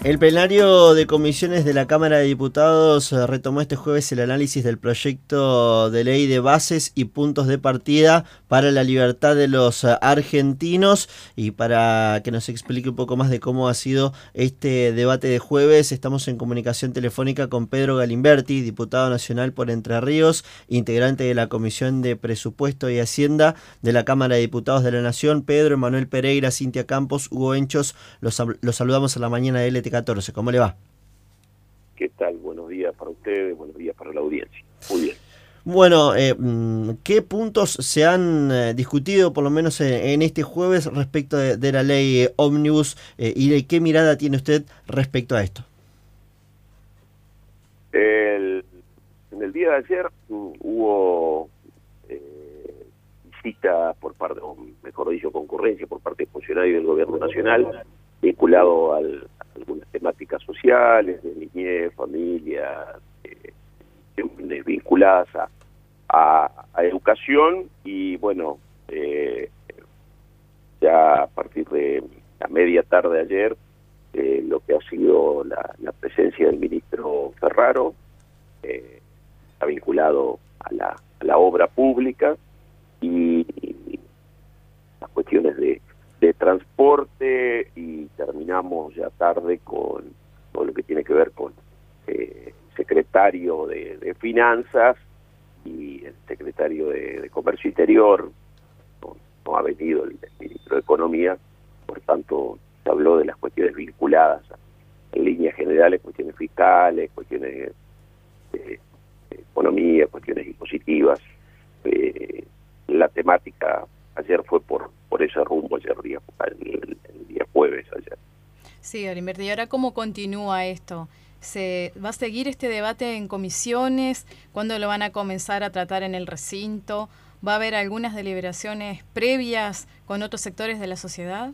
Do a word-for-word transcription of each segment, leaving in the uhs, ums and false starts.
El plenario de comisiones de la Cámara de Diputados eh, retomó este jueves el análisis del proyecto de ley de bases y puntos de partida para la libertad de los eh, argentinos. Y para que nos explique un poco más de cómo ha sido este debate de jueves, estamos en comunicación telefónica con Pedro Galimberti, diputado nacional por Entre Ríos, integrante de la Comisión de Presupuesto y Hacienda de la Cámara de Diputados de la Nación. Pedro, Emanuel Pereira, Cintia Campos, Hugo Henchos, los, los saludamos a la mañana de L T catorce. ¿Cómo le va? ¿Qué tal? Buenos días para ustedes, buenos días para la audiencia. Muy bien. Bueno, eh, ¿qué puntos se han eh, discutido, por lo menos eh, en este jueves, respecto de, de la ley eh, Ómnibus eh, y de qué mirada tiene usted respecto a esto? El, en el día de ayer uh, hubo eh, visita por parte, o mejor dicho, concurrencia por parte de funcionarios del Gobierno Nacional vinculado al, a algunas temáticas sociales, de niñez, familia, eh, vinculadas a, a, a educación y bueno, eh, ya a partir de la media tarde de ayer, eh, lo que ha sido la, la presencia del ministro Ferraro, eh, está vinculado a la, a la obra pública y, y las cuestiones de, de transporte, y terminamos ya tarde con todo lo que tiene que ver con eh, secretario de, de Finanzas y el secretario de, de Comercio Interior. No, no ha venido el, el ministro de Economía, por tanto se habló de las cuestiones vinculadas a, en líneas generales, cuestiones fiscales, cuestiones de, de, de economía, cuestiones impositivas. Eh, la temática ayer fue por por ese rumbo, ayer día, el, el día jueves ayer. Sí, Galimberti, ¿y ahora cómo continúa esto? ¿Se va a seguir este debate en comisiones? ¿Cuándo lo van a comenzar a tratar en el recinto? ¿Va a haber algunas deliberaciones previas con otros sectores de la sociedad?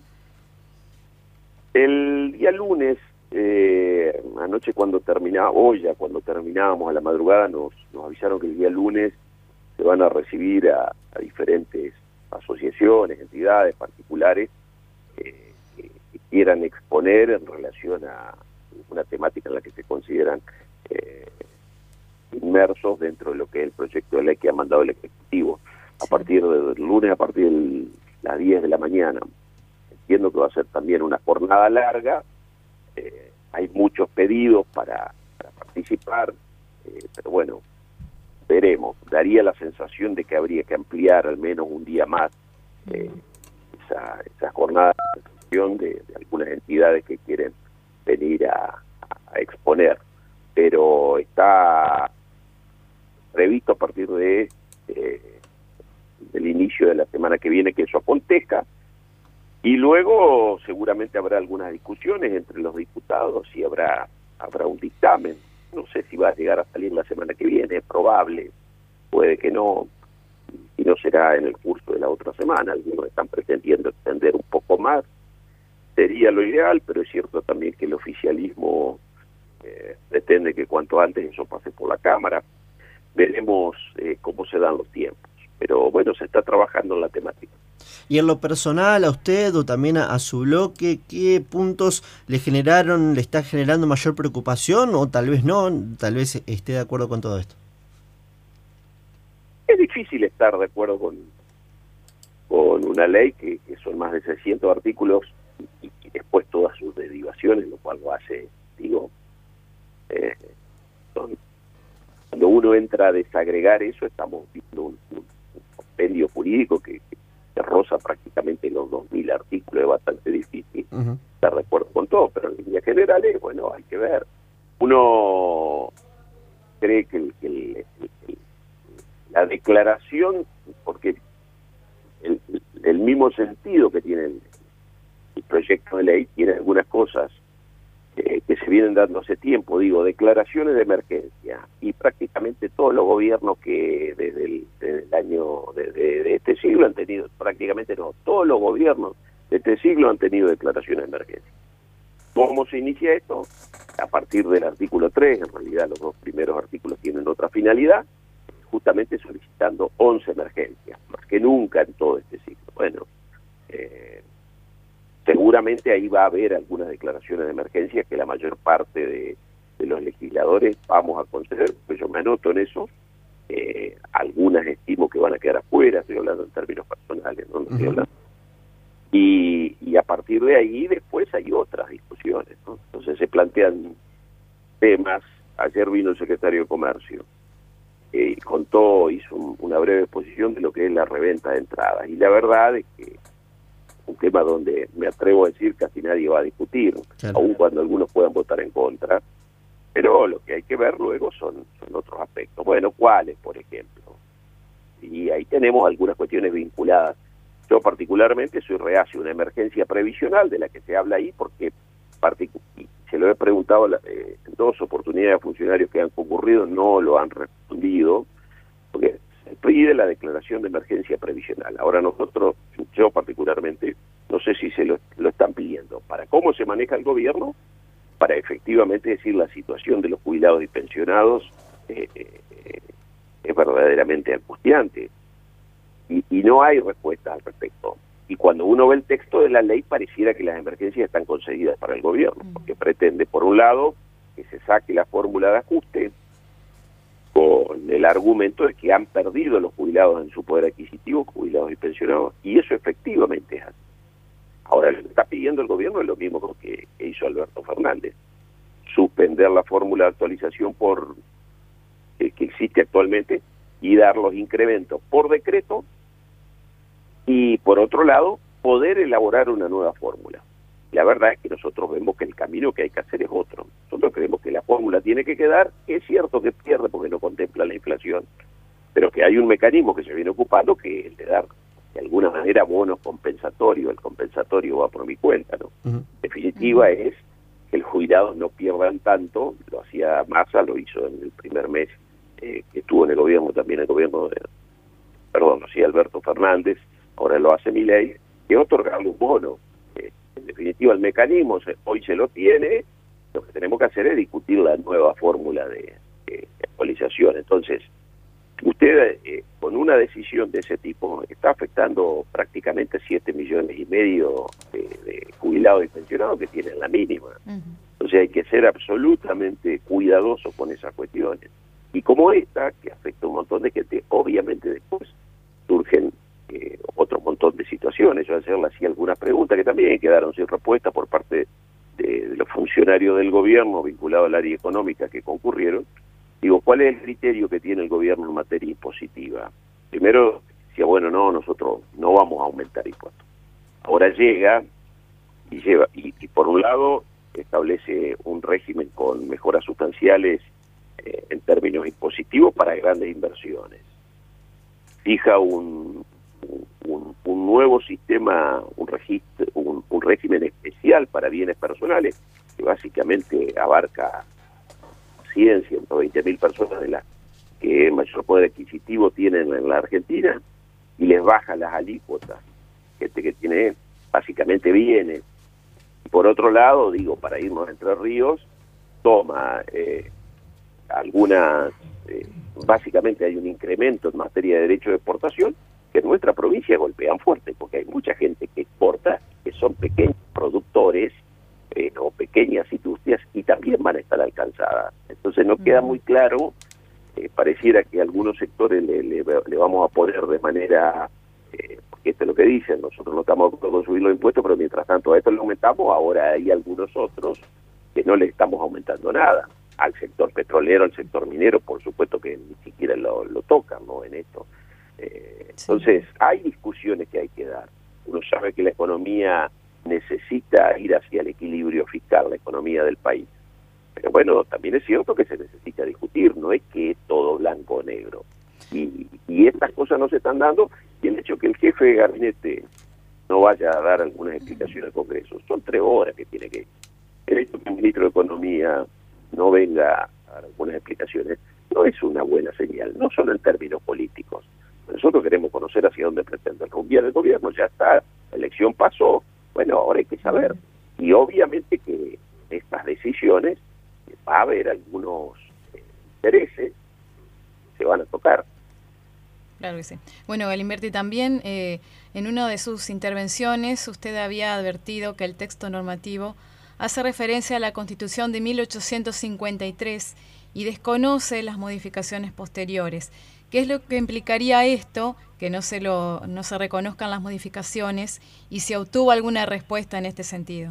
El día lunes, eh, anoche cuando terminaba, hoy ya cuando terminábamos a la madrugada, nos, nos avisaron que el día lunes se van a recibir a, a diferentes asociaciones, entidades particulares eh, que, que quieran exponer en relación a una temática en la que se consideran eh, inmersos dentro de lo que es el proyecto de ley que ha mandado el Ejecutivo. A partir del lunes, a partir de las diez de la mañana. Entiendo que va a ser también una jornada larga, eh, hay muchos pedidos para, para participar, eh, pero bueno, veremos. Daría la sensación de que habría que ampliar al menos un día más eh, esa, esa jornada de, de algunas entidades que quieren venir a, a exponer, pero está previsto a partir de eh, del inicio de la semana que viene que eso acontezca, y luego seguramente habrá algunas discusiones entre los diputados y habrá habrá un dictamen. No sé si va a llegar a salir la semana que viene, es probable, puede que no, y no será en el curso de la otra semana. Algunos están pretendiendo extender un poco más, sería lo ideal, pero es cierto también que el oficialismo eh, pretende que cuanto antes eso pase por la Cámara. Veremos eh, cómo se dan los tiempos, pero bueno, se está trabajando en la temática. Y en lo personal, a usted o también a, a su bloque, ¿qué puntos le generaron, le está generando mayor preocupación o tal vez no, tal vez esté de acuerdo con todo esto? Es difícil estar de acuerdo con, con una ley que, que son más de seiscientos artículos y, y después todas sus derivaciones, lo cual lo hace, digo, eh, son, cuando uno entra a desagregar eso, estamos viendo un, un, un compendio jurídico que, que roza prácticamente los dos mil artículos, es bastante difícil uh-huh. estar de acuerdo con todo, pero en líneas generales, bueno, hay que ver. Uno cree que, el, que el, el, el, la declaración, porque el, el mismo sentido que tiene el, el proyecto de ley, tiene algunas cosas eh, que se vienen dando hace tiempo, digo, declaraciones de emergencia, y prácticamente todos los gobiernos que desde el, desde el año, de, de, de este siglo han tenido, prácticamente no, todos los gobiernos de este siglo han tenido declaraciones de emergencia. ¿Cómo se inicia esto? A partir del artículo tres, en realidad los dos primeros artículos tienen otra finalidad, justamente solicitando once emergencias, más que nunca en todo este siglo. Bueno, eh, seguramente ahí va a haber algunas declaraciones de emergencia que la mayor parte de, de los legisladores vamos a conceder, pues yo me anoto en eso. Eh, algunas estimo que van a quedar afuera, estoy hablando en términos personales, no, no estoy Uh-huh. hablando. Y, y a partir de ahí después hay otras discusiones, ¿no? Entonces se plantean temas. Ayer vino el secretario de Comercio eh, y contó, hizo un, una breve exposición de lo que es la reventa de entradas, y la verdad es que un tema donde me atrevo a decir casi nadie va a discutir, claro, aun cuando algunos puedan votar en contra, pero lo que hay que ver luego son, son otros aspectos. Bueno, ¿cuáles, por ejemplo? Y ahí tenemos algunas cuestiones vinculadas. Yo particularmente soy reacio a una emergencia previsional de la que se habla ahí, porque particu- se lo he preguntado eh, en dos oportunidades a funcionarios que han concurrido, no lo han respondido, porque se pide la declaración de emergencia previsional. Ahora nosotros, yo particularmente, no sé si se lo, lo están pidiendo. ¿Para cómo se maneja el gobierno? Para efectivamente decir la situación de los jubilados y pensionados eh, eh, es verdaderamente angustiante. Y, y no hay respuesta al respecto. Y cuando uno ve el texto de la ley, pareciera que las emergencias están concedidas para el gobierno, porque pretende, por un lado, que se saque la fórmula de ajuste, con el argumento de que han perdido los jubilados en su poder adquisitivo, jubilados y pensionados, y eso efectivamente es así. Ahora, lo que está pidiendo el gobierno es lo mismo que hizo Alberto Fernández, suspender la fórmula de actualización por eh, que existe actualmente y dar los incrementos por decreto, y por otro lado, poder elaborar una nueva fórmula. La verdad es que nosotros vemos que el camino que hay que hacer es otro. Nosotros creemos que la fórmula tiene que quedar, es cierto que pierde porque no contempla la inflación, pero que hay un mecanismo que se viene ocupando, que es el de dar de alguna manera bonos compensatorios. El compensatorio va por mi cuenta, ¿no? Uh-huh. En definitiva uh-huh. es que los jubilados no pierdan tanto. Lo hacía Massa, lo hizo en el primer mes eh, que estuvo en el gobierno, también el gobierno de, perdón, lo hacía Alberto Fernández, ahora lo hace Milei, que es otorgarle un bono. Eh, en definitiva el mecanismo se, hoy se lo tiene, lo que tenemos que hacer es discutir la nueva fórmula de, de, de actualización. Entonces, usted eh, con una decisión de ese tipo está afectando prácticamente siete millones y medio de, de jubilados y pensionados que tienen la mínima. Uh-huh. Entonces hay que ser absolutamente cuidadoso con esas cuestiones. Y como esta, que afecta a un montón de gente, obviamente después surgen eh, otro montón de situaciones. Yo ayer le hacía algunas preguntas que también quedaron sin respuesta por parte de, de los funcionarios del gobierno vinculados al área económica que concurrieron. Digo, ¿cuál es el criterio que tiene el gobierno en materia impositiva? Primero, decía, bueno, no, nosotros no vamos a aumentar impuestos. Ahora llega y lleva, y, y por un lado establece un régimen con mejoras sustanciales eh, en términos impositivos para grandes inversiones. Fija un, un, un nuevo sistema, un registro, un, un régimen especial para bienes personales, que básicamente abarca cien, ciento veinte mil personas de las que mayor poder adquisitivo tienen en la Argentina, y les baja las alícuotas, gente que tiene básicamente bienes. Y por otro lado, digo, para irnos a Entre Ríos, toma eh, algunas, eh, básicamente hay un incremento en materia de derecho de exportación, que en nuestra provincia golpean fuerte, porque hay mucha gente que exporta, que son pequeños productores, Eh, o pequeñas industrias, y también van a estar alcanzadas. Entonces no queda muy claro, eh, pareciera que a algunos sectores le, le, le vamos a poner de manera, eh, porque esto es lo que dicen, nosotros no estamos con subir los impuestos, pero mientras tanto a esto lo aumentamos, ahora hay algunos otros que no le estamos aumentando nada. Al sector petrolero, al sector minero, por supuesto que ni siquiera lo, lo tocan, ¿no?, en esto. Eh, sí. Entonces hay discusiones que hay que dar. Uno sabe que la economía necesita ir hacia el equilibrio fiscal, la economía del país. Pero bueno, también es cierto que se necesita discutir, no es que es todo blanco o negro. Y, y estas cosas no se están dando, y el hecho que el jefe de gabinete no vaya a dar algunas explicaciones al Congreso, son tres horas que tiene que... El hecho que el ministro de Economía no venga a dar algunas explicaciones no es una buena señal, no solo en términos políticos. Nosotros queremos conocer hacia dónde pretende rumbear el gobierno, ya está, la elección pasó. Bueno, ahora hay que saber. Y obviamente que estas decisiones va a haber algunos eh, intereses que se van a tocar. Claro que sí. Bueno, Galimberti, también eh, en una de sus intervenciones usted había advertido que el texto normativo hace referencia a la Constitución de mil ochocientos cincuenta y tres y desconoce las modificaciones posteriores. ¿Qué es lo que implicaría esto, que no se, lo, no se reconozcan las modificaciones, y si obtuvo alguna respuesta en este sentido?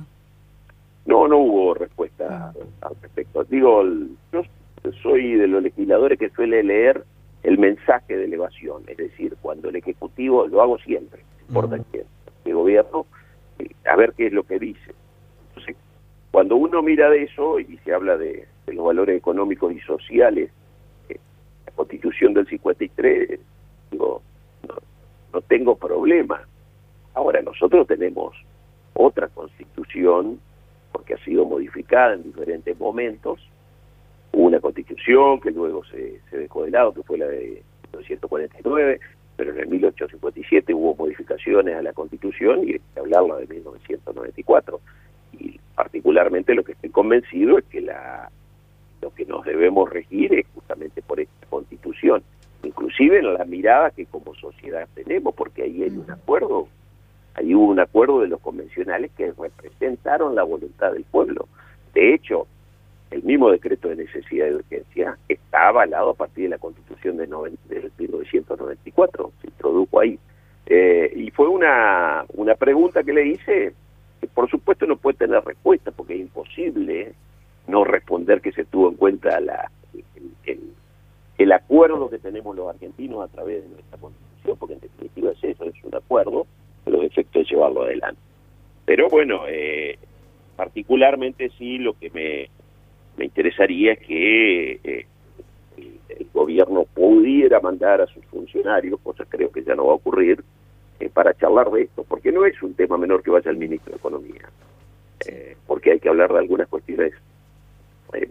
No, no hubo respuesta al respecto. Digo, yo soy de los legisladores que suele leer el mensaje de elevación, es decir, cuando el Ejecutivo, lo hago siempre, no importa quién, el gobierno, eh, a ver qué es lo que dice. Entonces, cuando uno mira de eso y se habla de, de los valores económicos y sociales, eh, la Constitución del cincuenta y tres, digo, no, no tengo problema. Ahora, nosotros tenemos otra Constitución, porque ha sido modificada en diferentes momentos. Hubo una Constitución que luego se, se dejó de lado, que fue la de mil novecientos cuarenta y nueve, pero en el mil ochocientos cincuenta y siete hubo modificaciones a la Constitución y hay que hablarla de mil novecientos noventa y cuatro. Y particularmente lo que estoy convencido es que la lo que nos debemos regir es justamente por esta Constitución, inclusive en la mirada que como sociedad tenemos, porque ahí hay un acuerdo, ahí hubo un acuerdo de los convencionales que representaron la voluntad del pueblo. De hecho, el mismo decreto de necesidad y urgencia está avalado a partir de la Constitución de, de mil novecientos noventa y cuatro, se introdujo ahí. Eh, y fue una, una pregunta que le hice, que por supuesto no puede tener respuesta, porque es imposible no responder que se tuvo en cuenta la, el, el, el acuerdo que tenemos los argentinos a través de nuestra Constitución, porque en definitiva es eso, es un acuerdo, pero los efectos de llevarlo adelante. Pero bueno, eh, particularmente sí lo que me... me interesaría que eh, el, el gobierno pudiera mandar a sus funcionarios, cosa que creo que ya no va a ocurrir, eh, para charlar de esto, porque no es un tema menor que vaya el ministro de Economía, eh, porque hay que hablar de algunas cuestiones. Eh,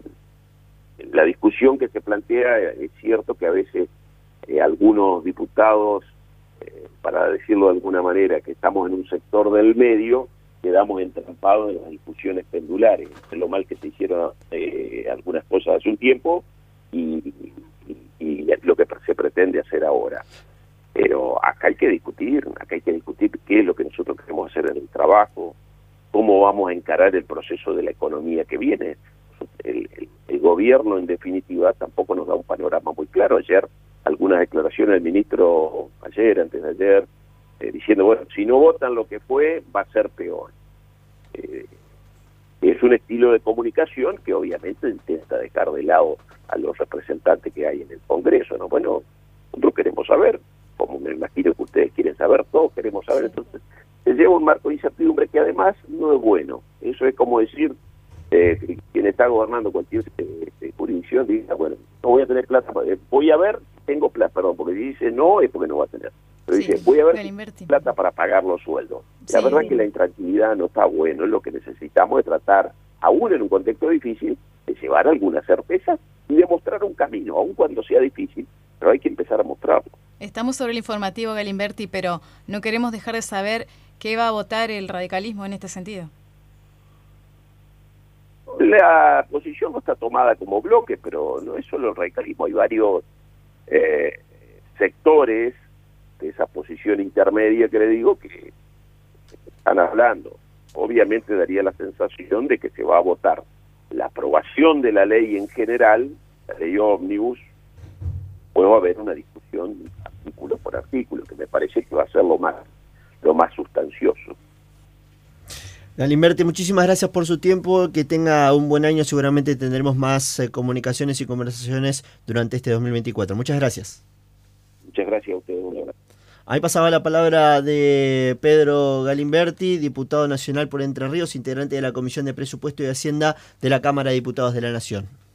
la discusión que se plantea, eh, es cierto que a veces eh, algunos diputados, eh, para decirlo de alguna manera, que estamos en un sector del medio, quedamos entrampados en las discusiones pendulares, de lo mal que se hicieron eh, algunas cosas hace un tiempo y, y, y lo que se pretende hacer ahora. Pero acá hay que discutir, acá hay que discutir qué es lo que nosotros queremos hacer en el trabajo, cómo vamos a encarar el proceso de la economía que viene. El, el, el gobierno, en definitiva, tampoco nos da un panorama muy claro. Ayer, algunas declaraciones del ministro, ayer, antes de ayer, Eh, diciendo, bueno, si no votan lo que fue, va a ser peor. Eh, es un estilo de comunicación que obviamente intenta dejar de lado a los representantes que hay en el Congreso, ¿no? Bueno, nosotros queremos saber, como me imagino que ustedes quieren saber, todos queremos saber, entonces se lleva un marco de incertidumbre que además no es bueno. Eso es como decir, eh, quien está gobernando cualquier eh, jurisdicción diga, bueno, no voy a tener plata, voy a ver, tengo plata, perdón, porque si dice no, es porque no va a tener. Pero sí, dice, voy a ver si plata para pagar los sueldos. La sí, verdad es que la intranquilidad no está bueno, es lo que necesitamos, es tratar, aún en un contexto difícil, de llevar alguna certeza y demostrar un camino, aun cuando sea difícil, pero hay que empezar a mostrarlo. Estamos sobre el informativo, Galimberti, pero no queremos dejar de saber qué va a votar el radicalismo en este sentido. La posición no está tomada como bloque, pero no es solo el radicalismo, hay varios eh, sectores de esa posición intermedia que le digo que están hablando. Obviamente daría la sensación de que se va a votar la aprobación de la ley en general, la ley ómnibus, puede haber una discusión artículo por artículo, que me parece que va a ser lo más, lo más sustancioso. Galimberti, muchísimas gracias por su tiempo, que tenga un buen año, seguramente tendremos más eh, comunicaciones y conversaciones durante este dos mil veinticuatro. Muchas gracias. Muchas gracias a ustedes, un abrazo. Ahí pasaba la palabra de Pedro Galimberti, diputado nacional por Entre Ríos, integrante de la Comisión de Presupuesto y Hacienda de la Cámara de Diputados de la Nación.